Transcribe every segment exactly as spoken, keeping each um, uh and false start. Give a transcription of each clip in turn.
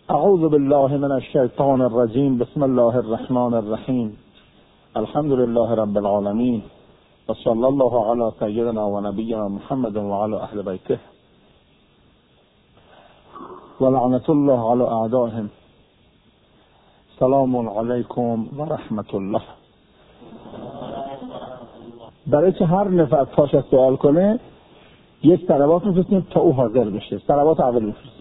اعوذ بالله من الشیطان الرجیم. بسم الله الرحمن الرحیم. الحمد لله رب العالمین و صلی الله علی سیدنا و نبینا محمد و علی اهل بیته و لعنت الله علی اعدائهم. سلام علیکم و رحمت الله. برای که هر نفر پاش سوال کنه یک صلوات میفرستیم تا او حاضر بشه. صلوات اول میفرستیم.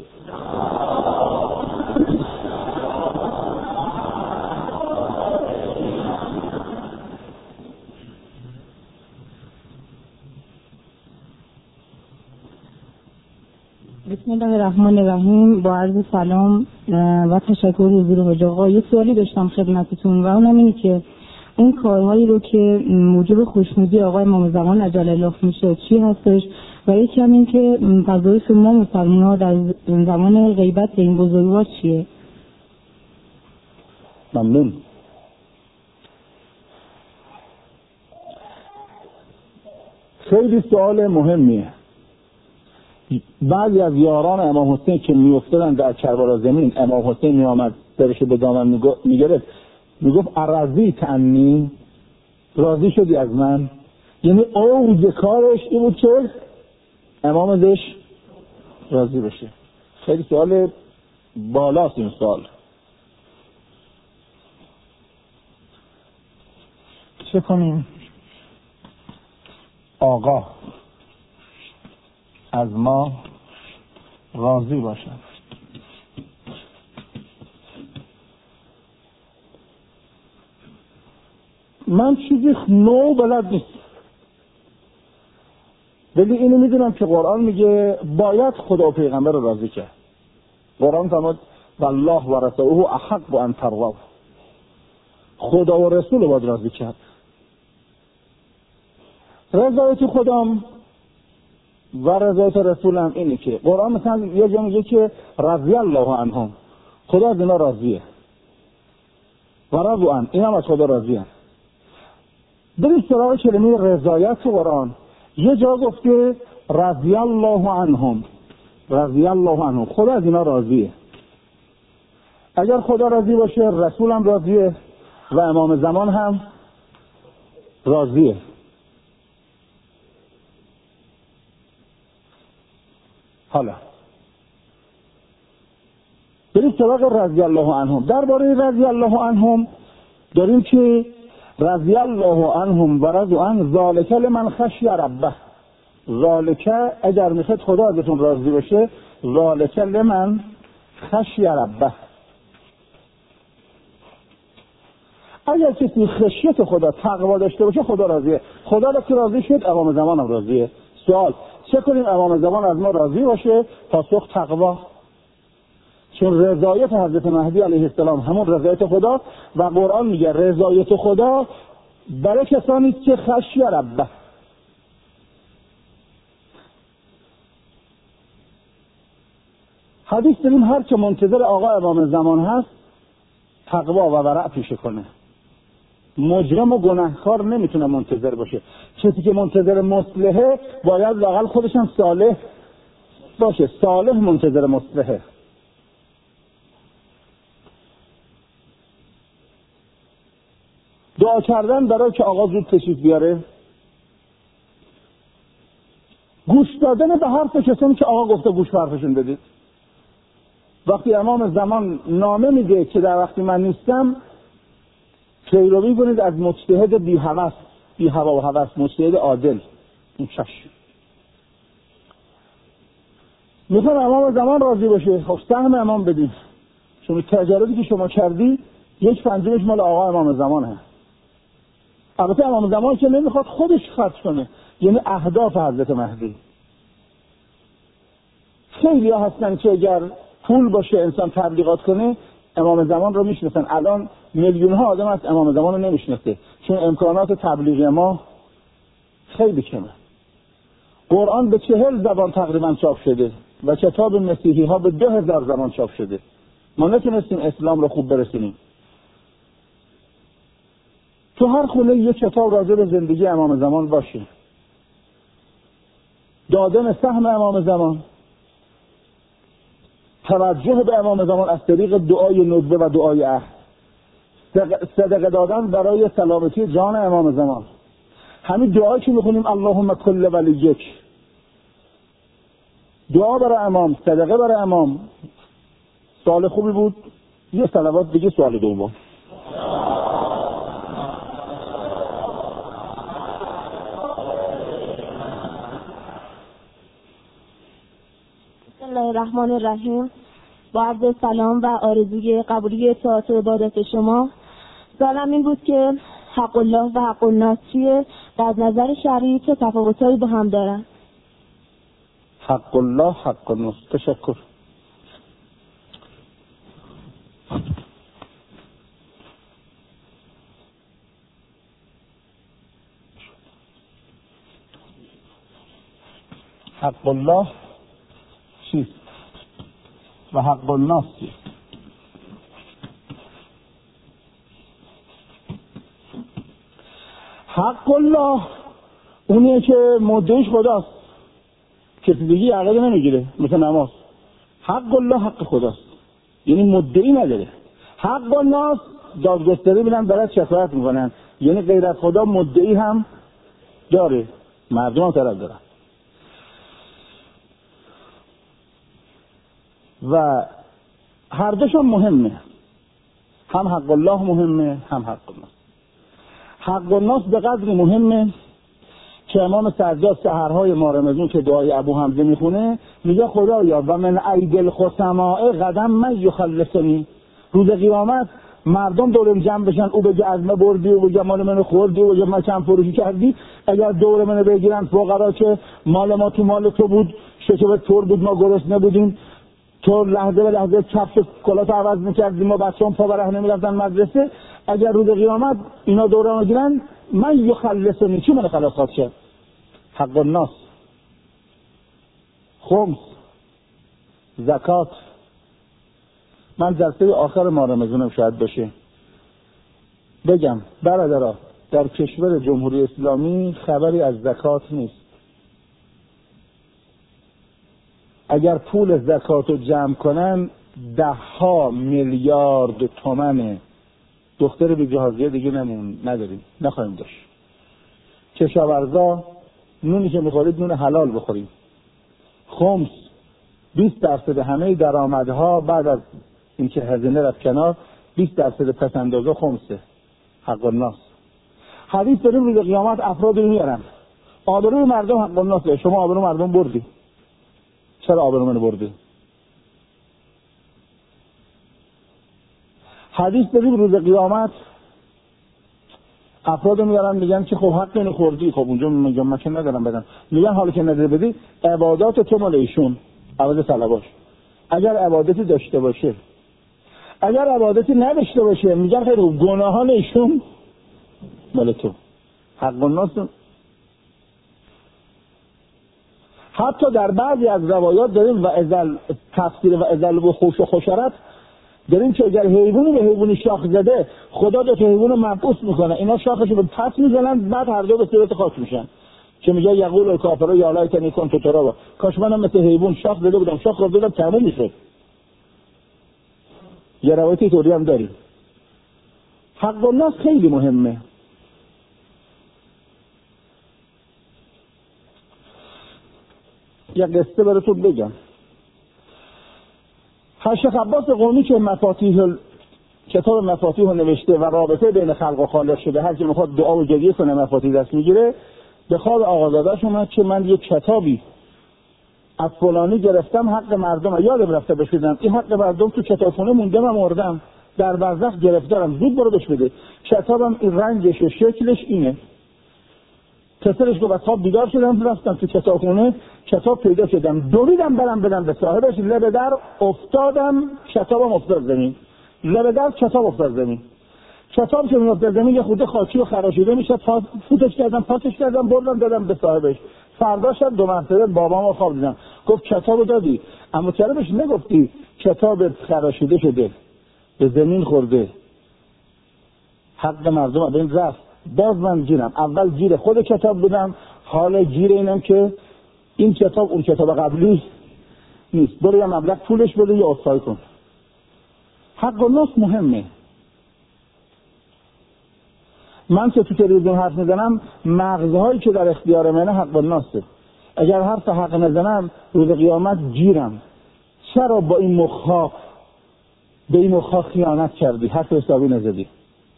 بسم الله الرحمن الرحیم. با عرض سلام و تشکر حضور حاج آقا، یه سوالی داشتم خدمتتون و اونم اینه که اون کارهایی رو که موجب خوشنودی آقای امام زمان عجل الله میشه چی هستش و یکی هم این که وظایف ما مسلمان‌ها در زمان غیبت این بزرگوار چیه؟ ممنون. خیلی سوال مهمیه. بعضی از یاران امام حسین که میافتادن در کربلا زمین، امام حسین میآمد درش به دامن میگرفت میگفت ارضی تعنی، راضی شدی از من؟ یعنی اوج کارش این بود که امام دش راضی بشه. خیلی سوال بالاست این سوال. چه کنیم؟ آقا از ما راضی باشد. من چیزی نو بلد نیست، ولی اینو میدونم که قرآن میگه باید خدا و پیغمبر رو راضی کرد. قرآن فرمود والله و رسوله احق ان ترضوا، خدا و رسول رو باید راضی کرد. رضایت خدام و رضایت رسولم اینه که قرآن مثلا یه جا میگه که رضی الله عنهم، خدا از اینا راضیه، و رضوا عنه، این هم از خدا راضیه. بریم سراغ کلمه رضایت قرآن. یه جا گفته رضی الله عنهم، رضی الله عنهم، خدا از اینا راضیه. اگر خدا راضی باشه رسولم راضیه و امام زمان هم راضیه. حالا بریم سراغ رضی الله عنهم. درباره رضی الله عنهم داریم که رضی الله عنهم و رضوا عنه ذالک لمن خشی ربه. ذالک اگر میخواد خدا ازتون راضی بشه، ذالک لمن خشی ربه. اگر کسی خشیت خدا، تقوا داشته باشه خدا راضیه. خدا را که راضی شد امام زمان هم راضیه. سوال چه کنیم امام زمان از ما راضی باشه؟ پاسخ تقوا. چون رضایت حضرت مهدی علیه السلام همون رضایت خدا و قرآن میگه رضایت خدا برای کسانی که خشی ربه. حدیث داریم هر که منتظر آقا امام زمان هست تقوا و ورع پیشه کنه. مجرم و گناهکار نمیتونه منتظر باشه. کسی که منتظر مصلحه باید لااقل خودش هم صالح باشه. صالح منتظر مصلحه. دعا کردن برای که آقا زود تشریف بیاره. گوش دادن به حرف کسانی که آقا گفته گوش به حرفشون بدید. وقتی امام زمان نامه میده که در وقتی من نیستم پیروی کنید از مجتهد بی هوس، بی هوا و هوس، مجتهد عادل. این چشم میخوام امام زمان راضی باشه، خب سهم امام بدید. چون تجاربی که شما کردی یک پنجمش مال آقا امام زمانه. البته امام زمان که نمیخواد خودش خرج کنه، یعنی اهداف حضرت مهدی. خیلی ها هستن که اگر پول باشه انسان تبلیغات کنه امام زمان رو میشناسن. الان میلیون ها آدم از امام زمان رو نمیشناسه چون امکانات تبلیغ ما خیلی کمه. قرآن به چهل زبان تقریبا چاپ شده و کتاب مسیحی ها به دو هزار زبان چاپ شده. ما نتونستیم اسلام رو خوب برسونیم. تو هر خونه یک کتاب راجع به زندگی امام زمان باشه. دادن سهم امام زمان، توجه به امام زمان از طریق دعای ندبه و دعای عهد، صدقه دادن برای سلامتی جان امام زمان. همین دعایی که میخونیم اللهم کل ولیک، دعا برای امام، صدقه برای امام. سوال خوبی بود. یه صلوات دیگه سوال دوم. بسم الله الرحمن الرحیم. با عرض سلام و آرزوی قبولی اطاعت و عبادت شما، سوالم این بود که حق الله و حق الناس چیه و از نظر شرعی چه تفاوتایی با هم دارن؟ حق الله حق الناس. تشکر. حق الله چیست و حق الناس چیست؟ حق الله اونیه که مدعیش خداست، کسی دیگه عقیده نمیگیره، مثل نماز. حق الله حق خداست، یعنی مدعی نداره. حق الناس دادگستری میرن برای شفاعت میکنن، یعنی غیر از خدا مدعی هم داره، مردم هم طرف دارن. و هر دوشون مهمه، هم حق الله مهمه هم حق الناس. حق الناس به قدری مهمه که امام سجاد سحرهای ماه رمضان که دعای ابو حمزه میخونه میگه خدایا و من ایدل خصماء قدم من یخلصنی، روز قیامت مردم دورم جمع بشن، او بگه از ما بردی، او بگه مال منو خوردی، او بگه ما کم فروشی کردی. اگر دور منو بگیرن فقرا که مال ما تو مال تو بود، شکوه تور بود، ما گرسنه بودیم، تو لحظه به لحظه کفش کلاتو عوض میکردیم، ما بچه‌ام پا برهنه میرفتن مدرسه. اگر روز قیامت اینا دورم بگیرن من یخلصنی، چی من خلاصات شه؟ حق الناس، خمس، زکات. من جلسه آخر ماه رمضانم شاید بشه بگم برادرها، در کشور جمهوری اسلامی خبری از زکات نیست. اگر پول زکات رو جمع کنن ده ها میلیارد تومنه. دختر بی جهازیه دیگه نمون نداریم، نخواهیم داشت. کشاورزا نونی که میخورید نون حلال بخوریم. خمس، بیست درصد همه درآمدها بعد از اینکه هزینه رفت کنار، بیست درصد پس اندازه خمسه. حق الناس. حدیث داریم روز قیامت افراد رو میارن، آبروی مردم حق الناسه. شما آبروی مردم بردی، چرا آبروی من بردی؟ حدیث داریم روز قیامت افراد میارن میگن که خب حق اینو خوردی. خب اونجا میگم من که ندارم بدم. میگن حالا که نداره بدی، عبادات تو مال ایشون، عوض صلواش. اگر عبادتی داشته باشه، اگر عبادتی نداشته باشه، میگن خیر گناهان ایشون مال تو. حق الناس. حتی در بعضی از روایات داریم و ازل تفسیر و ازل و خوش و خوشرت داریم که اگر حیوانی به حیوانی شاخ زده، خدا دو تا حیوان رو مبعوث میکنه، اینا شاخش رو پس میزنن، بعد هر دو به صورت خاک میشن. که میگه یقول الکافر یا لیتنی کنت ترابا، کاش منم مثل حیوان شاخ زده بودم، شاخ رو زدم تموم میشد. یه روایتی طوری هم داریم. حق الناس خیلی مهمه. یه قصه براتون بگم. شیخ عباس قمی که مفاتیح ال... کتاب مفاتیح رو نوشته و رابطه بین خلق و خالق شده، هر کی میخواد دعا و گریه کنه مفاتیح دست میگیره، به خواب آقازاده‌اش اومد که من یک کتابی از فلانی گرفتم حق مردم، یادم رفته بهش بدم، این حق مردم تو کتابخونه مونده، من مردم در برزخ گرفتارم، زود برو بهش بده. کتابم این رنگش و شکلش اینه. پسرش گفت از خواب بیدار شدم، رفتم تو کتابخونه، کتاب پیدا کردم، دویدم برم بدم به صاحبش، لب در افتادم، کتابم افتاد زمین. لب در کتاب افتاد زمین. کتاب که افتاد زمین یه خورده خاکی و خراشیده میشه، فوتش کردم، پاتش کردم، بردم دادم به صاحبش. فردا شب دو مرتبه بابامو خواب دیدم، گفت کتابو دادی، اما چرا بهش نگفتی کتاب خراشیده شده، به زمین خورده، حق مردم به این رفت. باز من گیرم، اول گیر خود کتاب بودم، حالا گیر اینم که این کتاب اون کتاب قبلی نیست. برو یه مبلغ پولش بده یا عذرخواهی کن. حق الناس مهمه. من که تو تلویزیون حرف میزنم مغزهایی که در اختیار منه حق الناسه. اگر حرف حق نزنم روز قیامت گیرم. چرا با این مخها به این مخها خیانت کردی؟ حرف حسابی نزدی.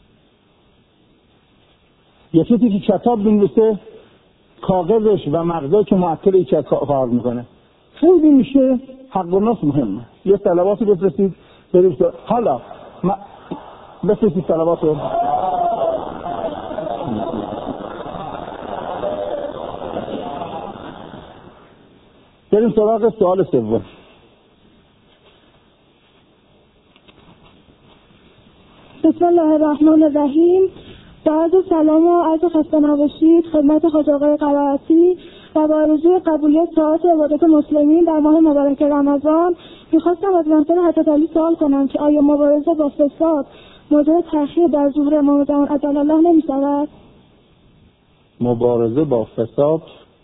یکی که کتاب بنویسه کاغذش و مغزایی که معطل که کار میکنه خیلی میشه حق الناس مهمه. یه صلواتی بفرستید برید. حالا ما بفرستید صلواتو. بریم سراغ سوال سوم. بسم الله الرحمن الرحیم. با عرض سلام و عرض خسته نباشید خدمت حاج آقای قرائتی و با آرزوی قبولیت طاعات و عبادت مسلمین در ماه مبارک رمضان میخواستم از محضر حضرت علی سوال کنم که آیا مبارزه با فساد موجب تأخیر در ظهور امام زمان عجل الله نمیشود؟ مبارزه با فساد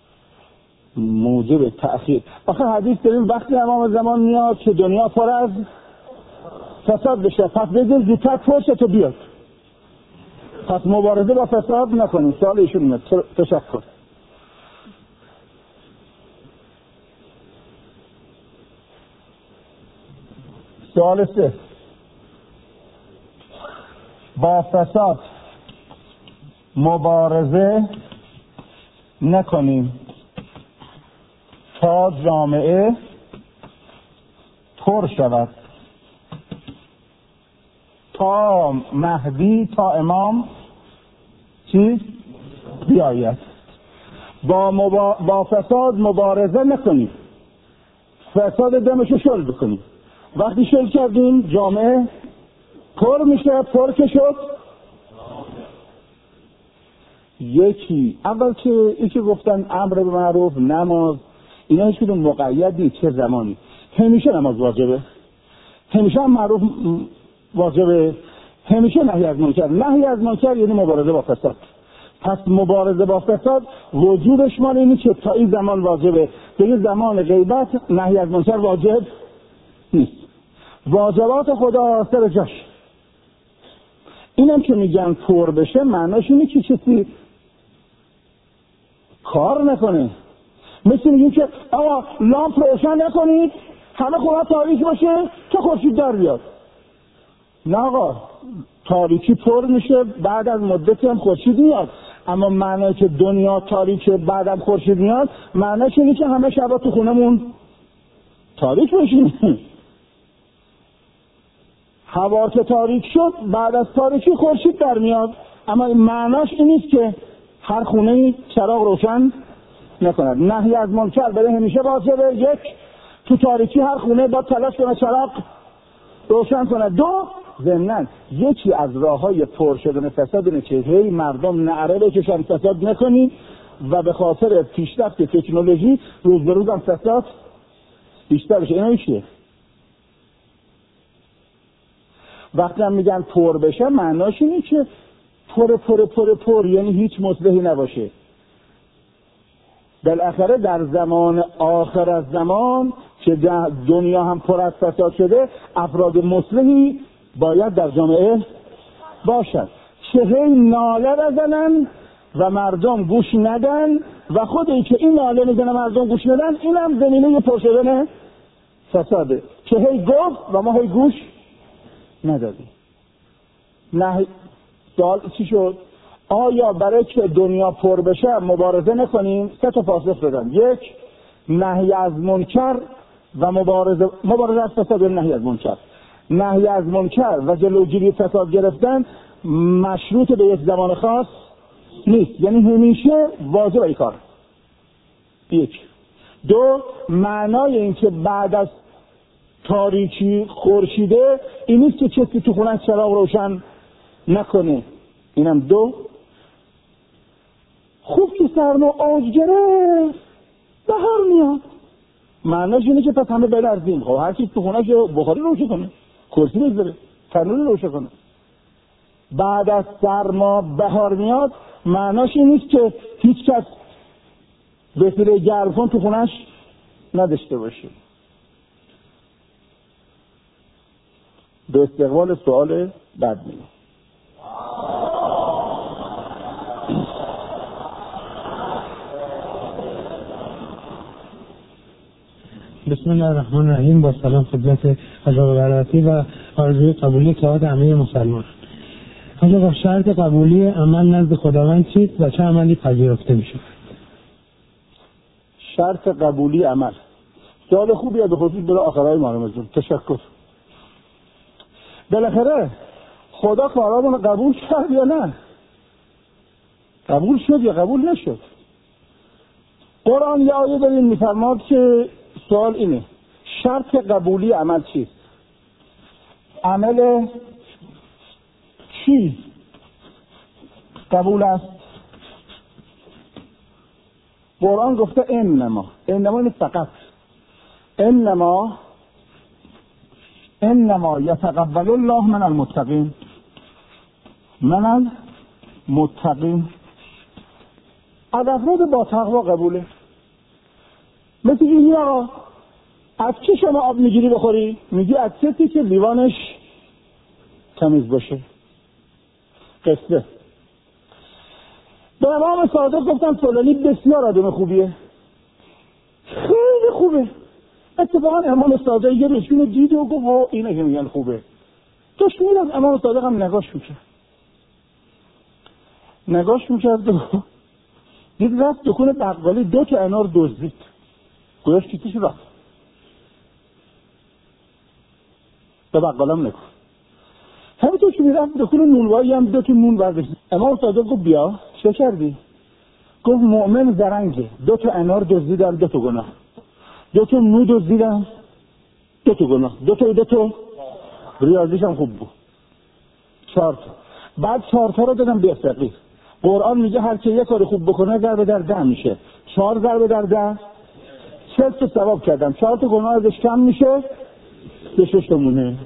موجب تأخیر. آخه حدیث داریم وقتی امام زمان میاد که دنیا پر از فساد بشه، پس بگیر زودتر پرش تو بیاد. پس مبارزه با فساد نکنیم. سوال ایشون میاد. تشکر. سوال سه. با فساد مبارزه نکنیم تا جامعه پر شود، تا مهدی تا امام چی بیاید. با, مبا... با فساد مبارزه نکنیم، فساد دمشو شل بکنیم. وقتی شل کردیم جامعه پر میشه. پر که شد یکی اول که یکی گفتن امر به معروف، نماز، اینا هیچ کدوم مقید نیست چه زمانی. همیشه نماز واجبه، همیشه هم معروف واجبه، همیشه نهی از منکر. نهی از منکر یعنی مبارزه با فساد. پس مبارزه با فساد وجوبش مال اینه که تا این زمان واجبه، دیگه زمان غیبت نهی از منکر واجب نیست. واجبات خدا سر جاش. اینم که میگن پر بشه معناش اینه که کسی کار نکنه. مثل میگیم که آقا لامپ روشن نکنید همه خونه تاریک باشه تا خورشید در بیاد. نه آقا، تاریکی پر میشه بعد از مدتی هم خورشید میاد. اما معنی که دنیا تاریک بعد از خورشید میاد معنیش اینه که همه شبا تو خونمون تاریک باشیم. هوا که تاریک شد بعد از تاریکی خورشید در میاد. اما معناش این نیست که هر خونه چراغ روشن نکند. نهی از منکر برای همیشه واجبه. یک، تو تاریکی هر خونه با تلاش کنه چراغ روشن کنه. دو، ضمناً یکی از راههای پر شدن فساد اینه که هی مردم نعره بکشن فساد نکنی و به خاطر پیشرفت تکنولوژی روز به روز هم فساد بیشتر بشه. اینا چیه؟ وقتی هم میگن پر بشه معناش اینه که پر پر پر پر یعنی هیچ مصلحی نباشه. بالاخره در زمان آخر از زمان که دنیا هم پر از فساد شده افراد مصلحی باید در جامعه باشد که هی ناله بزنن و مردم گوش ندن و خود این که این ناله میزنه مردم گوش ندن اینم زمینه پر شدن فساده که هی گفت و ما هی گوش ندادیم. نه سوال چی شد؟ آیا برای که دنیا پر بشه مبارزه نکنیم؟ سه تا پاسخ بدم. یک، نهی از منکر و مبارزه مبارزه از فساد و نهی از منکر. نهی از منکر و جلوگیری فساد گرفتن مشروط به یک زمان خاص نیست، یعنی همیشه واجب این کار. یک. دو، معنای این که بعد از تاریکی خورشیده این نیست که کسی تو خونه چراغ روشن نکنه. اینم دو. خوب که سرما آج گرفت بهار میاد معناش اینه که پس همه بلرزیم. خب هر کی تو خونه که بخاری روشن کنه، کرسی بذاره، تنور روشن کنه. بعد از سرما بهار میاد معناش این نیست که هیچ کس وسیله گرم کن تو خونش نداشته باشه. به استقبال سوال بعد میریم. بسم الله الرحمن الرحیم. با سلام خدمت حضرت برکاتی و آرزوی قبولی طاعت همه مسلمان. حالا شرط قبولی عمل نزد خداوند چیست و چه عملی پذیرفته میشه؟ شرط قبولی عمل. سوال خوبیه، به خصوص برای آخرای ما. تشکر. بالاخره خدا کارامون قبول کرد یا نه؟ قبول شد یا قبول نشد؟ قرآن یه آیه داریم میفرماد که سوال اینه: شرط قبولی عمل چیست؟ عمل چی قبول است؟ قرآن گفته انما انما این فقط انما انما یتقبل الله من المتقین من المتقین. از افراد با تقوا قبوله. مثل این آقا از چی شما آب میگیری بخوری؟ میگی از چیزی که لیوانش تمیز باشه. قصه به امام صادق گفتن فلانی بسیار آدم خوبیه، خیلی خوبه. اتفاقا امام صادق یه نشون دید و گفت ها اینه که میگن خوبه. داشت میرم امام صادق هم نگاش میکرد نگاش میکرد و دید رفت دکون بقالی دو تا انار دزدید. گویاش چیزی رفت به بقالم نکن. همینطور که میرفت دکون نونوایی هم دو تا نون برداشت. امام صادق گفت بیا چه کردی؟ گفت مؤمن زرنگه، دو تا انار دزدیدن دو تا گناه، دو تا نون دزدیدن دو تا گناه، دو تا دو تا ریاضیش هم خوب بود، چهار تا. بعد چهار تا رو دادم به فقیر. قرآن میگه هر کی یک کار خوب بکنه ضربه در ده میشه. چهار ضربه در ده چهل تا ثواب کردم، چهار تا گناه ازش کم میشه، به شش تا مونه.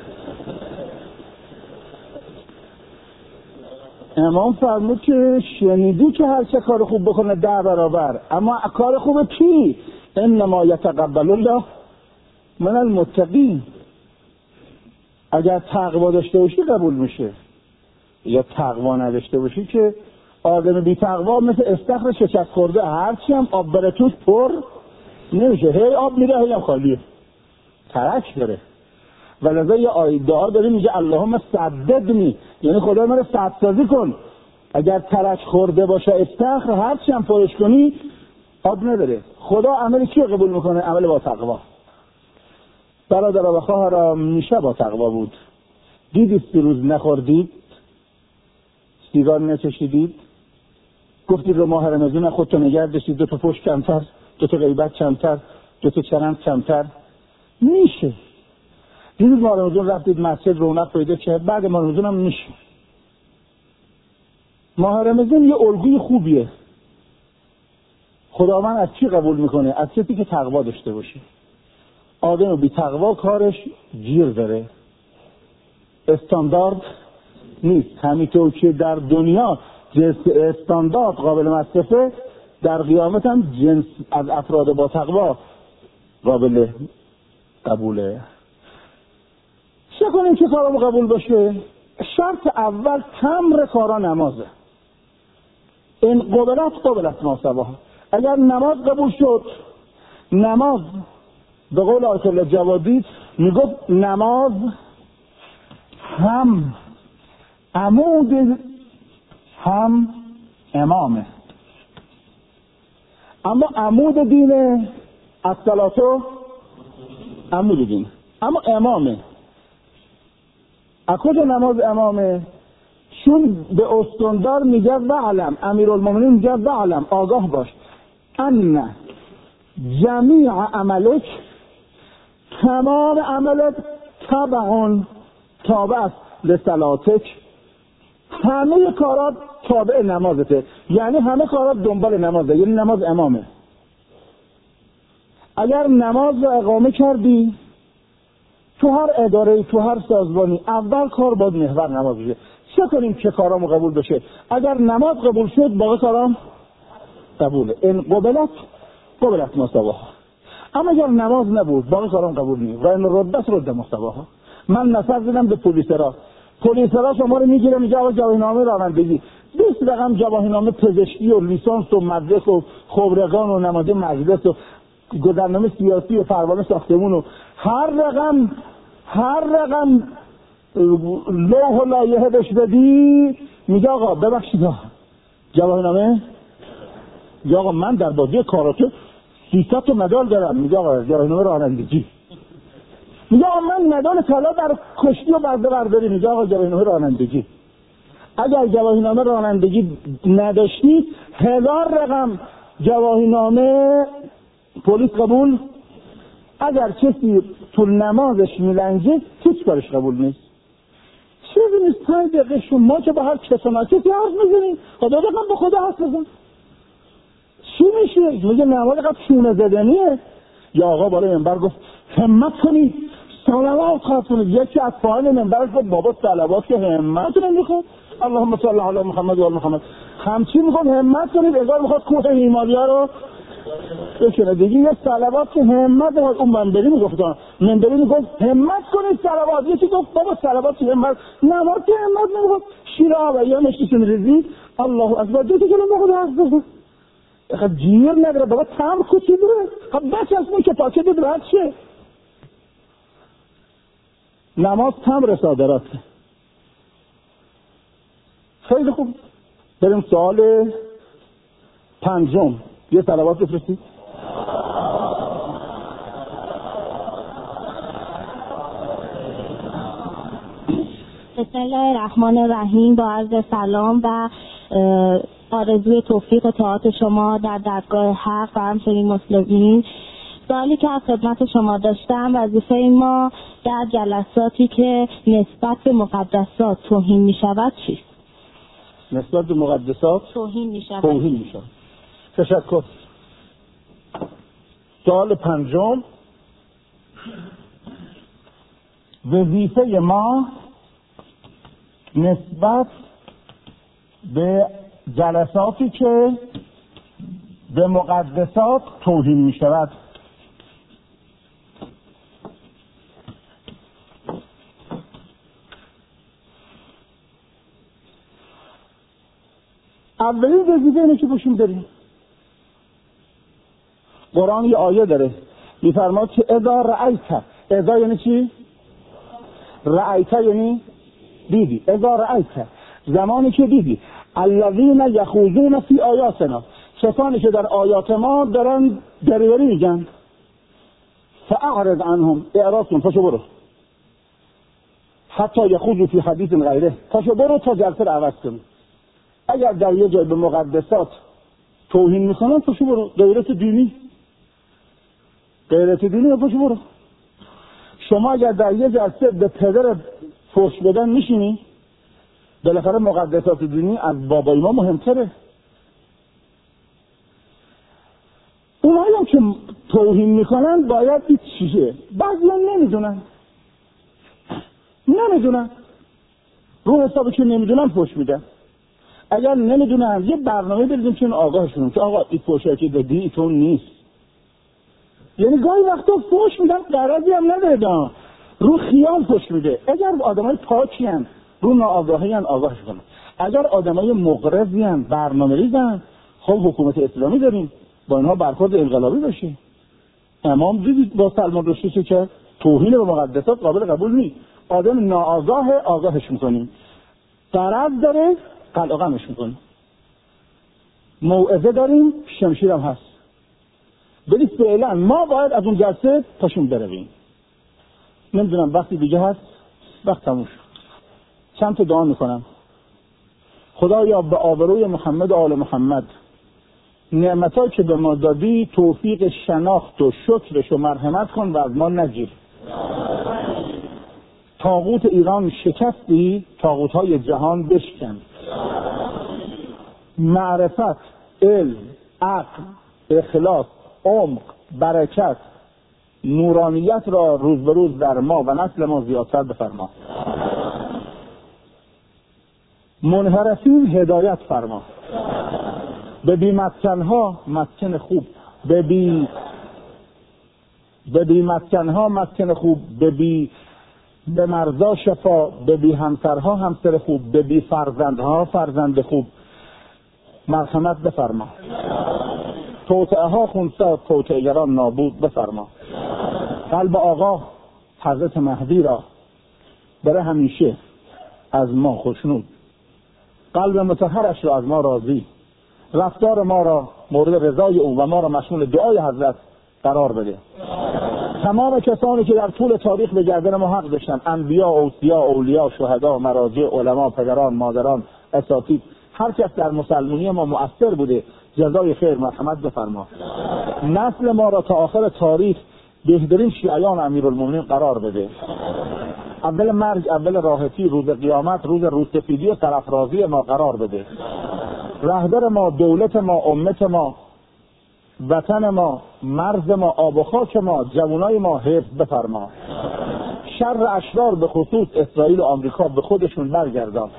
امام فرمود که شنیدی که هر چه کار خوب بکنه ده برابر، اما کار خوب چی؟ انما یتقبل الله من المتقین. اگر تقوا داشته باشی قبول میشه، یا تقوا نداشته باشی که آدم بی تقوا مثل استخر شکست خورده، هرچی هم آب بره توش پر نمیشه، هی آب میره هی هم خالیه، ترک داره. ولذا یه آیه دعا داریم میگه اللهم سددنی، یعنی خدا منو سدسازی کن. اگر ترک خورده باشه استخر، هرچی هم پرش کنی آب نداره. خدا عمل کی قبول میکنه؟ عمل با تقوا. برادر و خواهرام میشه با تقوا بود. دیدید سه روز نخوردید، سیگار نکشیدید، گفتید رو ماه رمضان خودتو نگه داشتید، دو تا پشت کمتر، دو تا غیبت کمتر، دو تا چرند کمتر، میشه. دیدید ماه رمضان رفتید مسجد رونق پیدا کرد، بعد ماه رمضان هم میشه. ماه رمضان یه الگوی خوبیه. خداوند از چی قبول میکنه؟ از کسی که تقوا داشته باشه. آدم بی تقوا کارش گیر داره، استاندارد نیست. همینطور که در دنیا جنس استاندارد قابل مصرفه، در قیامت هم جنس از افراد با تقوا قابل قبوله. چه کنیم که کارمو قبول باشه؟ شرط اول تمر کارا نمازه. این قبلت قبلت ما سواها. اگر نماز قبول شد، نماز به قول آیت الله جوادی میگفت نماز هم عمود هم امامه. اما عمود دینه، الصلاتو عمود دینه، اما امامه. از کجا نماز امامه؟ چون به استاندار میگه وعلم، امیرالمومنین میگه وعلم، آگاه باش ان جمیع عملک، تمام عملت تبعون تابع است لصلاتک، همه کارات تابع نمازته، یعنی همه کارات دنبال نمازه، یعنی نماز امامه. اگر نماز رو اقامه کردی تو هر اداره، تو هر سازمانی، اول کار باید محور نماز بشه. چه کنیم که کارامو قبول بشه؟ اگر نماز قبول شد باقی کارام قبوله. این قبلت قبلت مصطباها. اما اگر نماز نبود باقی کارام قبول نیست. و این ردت رد مصطباها. من نفر زدم به پلیسرا، پلیسرا شما رو میگیره میگه آقا گواهینامه رانندگی، بیست رقم گواهینامه پزشکی و لیسانس و مدرک و خبرگان و نماینده مجلس و گذرنامه سیاسی و پروانه ساختمون و هر رقم هر رقم لوح و لایحه بهش بدی میگه آقا ببخشید گواهینامه، میگه آقا من در بازی کاراته سیصد تا مدال دارم، میگه آقا گواهینامه رانندگی، میگه آقا من مدال طلا در کشتی و برده برداری، میگه آقا گواهینامه رانندگی. اگر گواهینامه رانندگی نداشتی هزار رقم گواهینامه پلیس قبول، اگر کسی تو نمازش میلنجه هیچ کارش قبول نیست. چیزی نیست پنج دقیقه شما که با هر کساناتی حرف میزنید خدا دقیقا با خدا حرف بزن چی میشه؟ میگه نماز قبل شونه زدنیه. یا آقا بالای منبر گفت همت کنید صلوات خواهد کنید، یکی از پایین منبر گفت بابا صلوات که همت نمیخواد، اللهم صل علی محمد و آل محمد، همچین میخواد همت کنید انگار میخواد کوه هیمالیا رو بکنه دیگه. یه صلوات که همت نمیخواد. اون منبری میگفت منبری میگفت همت کنید صلوات، یکی گفت بابا صلوات که همت، نماز که همت نمیخواد، شیر آبیا مشتیشون ریزی الله اکبر دو تا کلمه خود حرف بزن خب جیر نداره بابا تمر کچی داره خب بچه از اون که پاکه دید راحت شه. نماز تمر صادرات. خیلی خوب بریم سوال پنجم، یه صلوات بفرستید. بسم الله الرحمن الرحیم. با عرض سلام و آرزوی توفیق طاعت شما در درگاه حق و همچنین مسلمین، سوالی که از خدمت شما داشتم، وظیفه ما در جلساتی که نسبت به مقدسات توهین می شود چیست؟ نسبت به مقدسات توهین می شود. توهین می شود. تشکر. سوال پنجم، وظیفه ما نسبت به جلساتی که به مقدسات توهین می شود. اولین وظیفه اینه که پشیم داریم. قرآن یه آیه داره میفرماد که اذا رأیت، اذا یعنی چی؟ رأیت یعنی دیدی، اذا رأیت زمانی که دیدی الذین یخوضون فی آیاتنا، کسانی که در آیات ما دارن دریوری میگن، فاعرض عنهم، اعراض کن، پاشو برو، حتی یخوضوا فی حدیث غیره، پاشو برو تا جلسه رو عوض کن. اگر در یه جای به مقدسات توهین میکنن پاشو برو، غیرت دینی غیرت دینی پاشو برو. شما اگر در یه جلسه به پدر فحش بدن میشینی، بالاخره مقدسات دینی از بابای ما مهمتره. اونایی هم که توهین میکنن باید دید چیه. بعضی هم نمیدونن نمیدونن رو حسابی که نمیدونن فحش میدن. اگر نمیدونن یه برنامه بریزیم که آگاهشون که آقا این فحشی که دادی ایتون نیست. یعنی گاهی وقتا فحش میدن غرضی هم نداره، رو خیال فحش میده. اگر آدمای پاکی ان رو ناآگاهی ان آگاهش کنن. اگر آدمای مغرضی ان برنامه‌ریزن، خب حکومت اسلامی داریم با اینها برخورد انقلابی بشه. امام دیدید با سلمان رشدی که توهین به مقدسات قابل قبول نیست. آدم ناآگاه آگاهش میکنیم، غرض داره قلقمش میکنیم. موعظه داریم، شمشیر هم هست. ولی فعلا ما باید از اون جلسه پاشون برویم. نمیدونم وقتی دیگه هست، وقت تموم شد. چند تا دعا میکنم. خدایا به آبروی محمد و آل محمد نعمتایی که به ما دادی توفیق شناخت و شکرش و مرحمت کن و از ما نگیر. طاغوت ایران شکستی، طاغوت‌های جهان بشکن. معرفت، علم، عقل، اخلاص، عمق، برکت، نورانیت را روز به روز در ما و نسل ما زیادتر بفرما. منحرفین هدایت فرما. به بی مسکنها مسکن خوب، به بی به بی مسکنها مسکن خوب، به بی به مرزا شفا، به بی همسرها همسر خوب، به بی فرزندها فرزند خوب مرحمت بفرما. توطئه ها خونسا، توطئه‌گران نابود بفرما. قلب آقا حضرت مهدی را بره همیشه از ما خوشنود، قلب مطهرش را از ما راضی، رفتار ما را مورد رضای او و ما را مشمول دعای حضرت قرار بده. تمام کسانی که در طول تاریخ به گردن ما حق داشتن، انبیا، اوصیا، اولیا، شهدا، مراجع، علما، پدران، مادران، اساتید، هر کس در مسلمانی ما مؤثر بوده، جزای خیر مرحمت بفرما. نسل ما را تا آخر تاریخ بهترین شیعیان امیرالمومنین قرار بده. اول مرگ، اول راحتی، روز قیامت، روز روسپیدی و سرافرازی ما قرار بده. رهبر ما، دولت ما، امت ما، وطن ما، مرز ما، آب و خاک ما، جوانای ما حفظ بفرما. شر اشرار به خصوص اسرائیل و آمریکا به خودشون برگردان.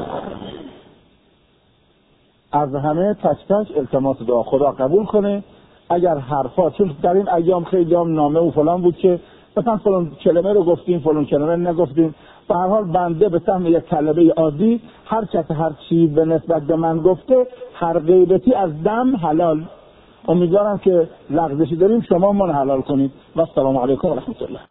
از همه تک تک التماس دعا خدا قبول کنه. اگر حرفا، چون در این ایام خیلی هم نامه و فلان بود که مثلا فلان کلمه رو گفتیم فلان کلمه نگفتیم، به هر حال بنده به سهم یک طلبه عادی هر کس هر چی به نسبت به من گفته، هر غیبتی از دم حلال. امیدوارم که لغزشی داریم شما من حلال کنید. و السلام علیکم و رحمت الله.